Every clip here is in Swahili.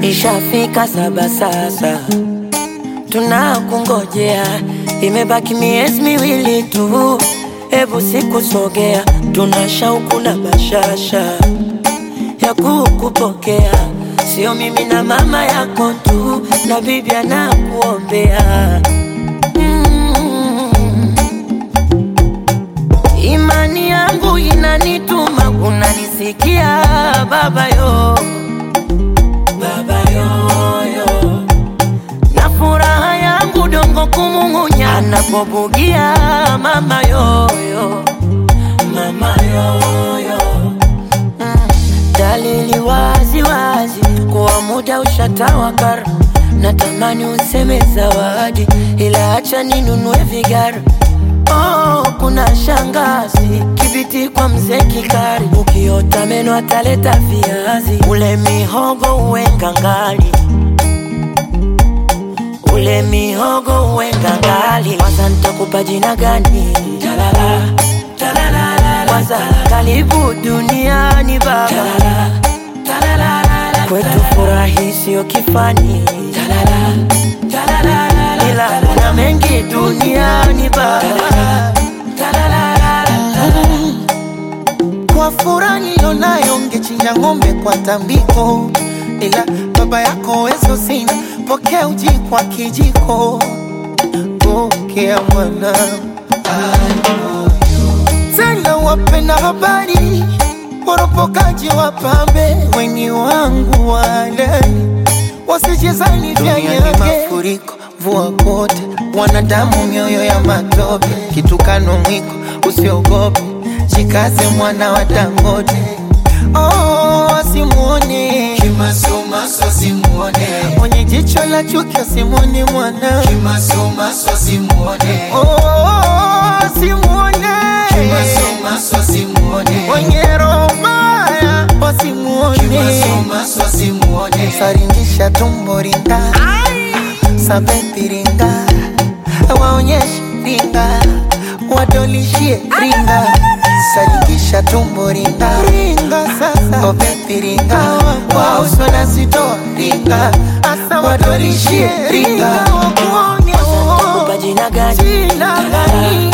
Ishafika 7 sasa, tunakungojea. Imebaki miezi miwili tu, hebu sikusogea. Tuna shauku na bashasha ya kukupokea. Sio mimi na mama yako tu, na bibi anakuombea. Imani yangu inanituma, unanisikia baba yo, baba yo, yo. Na furaha yangu dongo kumung'unya anapobugia mama yo, yo, mama yo, yo. Dalili wazi wazi kuwa muda ushatawakar. Natamani useme zawadi, ila acha ninunue vigara. Oh, kuna shangazi kibiti kwa mzee Kikari. Ukiota meno ataleta viazi. Ule mihogo uwe ngangali, ule mihogo uwe ngangali. Kwanza nitakupa jina gani? Talala, talala. Kwanza karibu duniani baba. Talala, talala. Kwetu furahi sio kifani. Talala, talala. Ila kuna mengi duniani baba. Kwa furaha nilionayo ngechinja ng'ombe kwa tambiko, ila baba yako wezo sina, pokea uji kwa kijiko. Pokea mwana, tena wapenda habari, woropokaji wapambe, weni wangu wale wasijezani vya nyage. Mafuriko, mvua kote, wanadamu mioyo ya matope. Kitukano mwiko, usiogope, jikaze mwana wa Dangote. Oh, asimuone Kimasomaso simuone, mwenye jicho la chuki asimuone mwana. Kimasomaso simuone, Oh, asimuone Kimasomaso simuone, mwenye roho mbaya wasimuone. Kimasomaso simuone, Saringisha tumbo ringa, sabepi ringa, waonyeshe ringa, wadolishie ringa. Saringisha tumbo ringa, ringa sasa, obepi ringa, wauso na sitoa ringa, asa wadolishie ringa. Wakuonye Nitakupa jina gani? jina gani?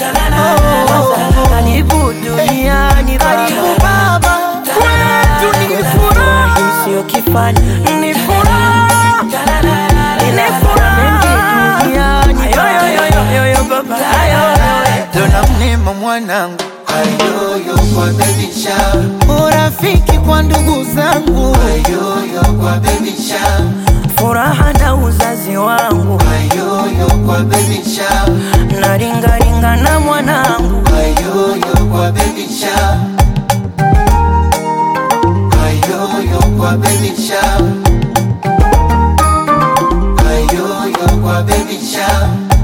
Karibu duniani Karibu baba. baba, kwetu ni furaha, Sio kifani. ni furaha, ni furaha. Yo baba. Dona mnema mwanangu, ayoyo kwa baby shower, urafiki kwa ndugu zangu, ayoyo kwa baby shower, Furaha na uzazi wangu, ayoyo kwa baby shower, na ringa ringa na mwanangu. ayoyo kwa baby shower, ayoyo kwa baby shower, ayoyo kwa baby shower.